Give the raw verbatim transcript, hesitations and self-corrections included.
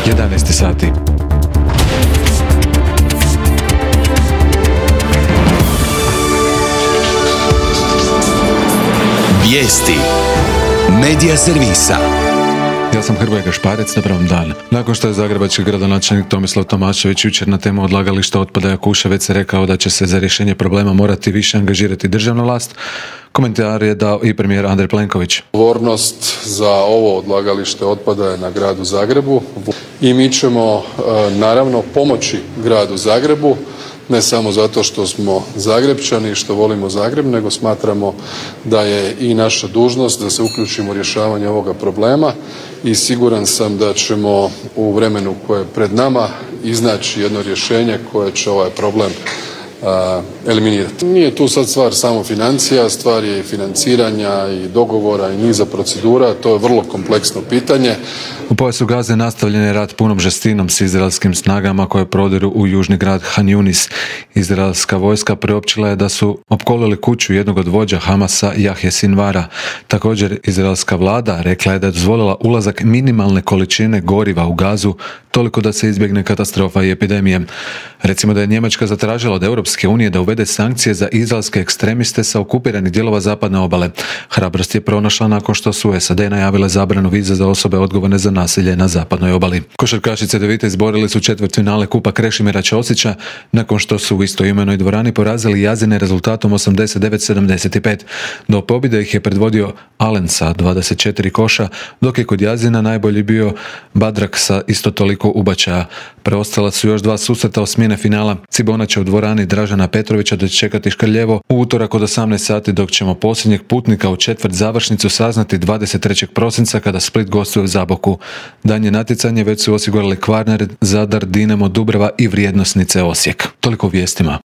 jedanaest sati. Vijesti Medija servisa. Ja sam Hrvoje Gašparec, dobar vam dan. Nakon što je zagrebački gradonačelnik Tomislav Tomašević jučer na temu odlagališta otpada Jakuševec rekao da će se za rješenje problema morati više angažirati državna vlast, komentar je dao i premijer Andrej Plenković. Odgovornost za ovo odlagalište otpada je na gradu Zagrebu i mi ćemo naravno pomoći gradu Zagrebu, ne samo zato što smo Zagrepčani i što volimo Zagreb, nego smatramo da je i naša dužnost da se uključimo u rješavanje ovoga problema i siguran sam da ćemo u vremenu koje je pred nama iznaći jedno rješenje koje će ovaj problem a, eliminirati. Nije tu sad stvar samo financija, stvar je i financiranja i dogovora i niza procedura, to je vrlo kompleksno pitanje. U pojasu Gaze nastavljen je rat punom žestinom s izraelskim snagama koje prodiru u južni grad Han Yunis. Izraelska vojska priopćila je da su opkolili kuću jednog od vođa Hamasa, Jahje Sinvara. Također, izraelska vlada rekla je da je dozvolila ulazak minimalne količine goriva u Gazu, toliko da se izbjegne katastrofa i epidemije. Recimo da je Njemačka zatražila od Europske unije da uvede sankcije za izraelske ekstremiste sa okupiranih dijelova zapadne obale. Hrabrost je pronašla nakon što su S A D najavile zabranu viza za osobe odgovorne za nasilje na zapadnoj obali. Košarkašice Cedevite izborili su četvrtfinale Kupa Krešimira Ćosića nakon što su u istoimenoj dvorani porazili Jazine rezultatom osamdeset devet sedamdeset pet. Do pobjede ih je predvodio Alen sa dvadeset četiri koša, dok je kod Jazina najbolji bio Badrak sa isto toliko ubačaja. Preostala su još dva susreta osmine finala. Cibona će u dvorani Dražana Petrovića dočekati Škrljevo u utorak od osamnaest sati, dok ćemo posljednjeg putnika u četvrt završnicu saznati dvadeset trećeg prosinca kada Split gostuje u Zaboku. Danje natjecanje već su osigurali Kvarner, Zadar, Dinamo, Dubrava i Vrijednosnice Osijek. Toliko o vijestima.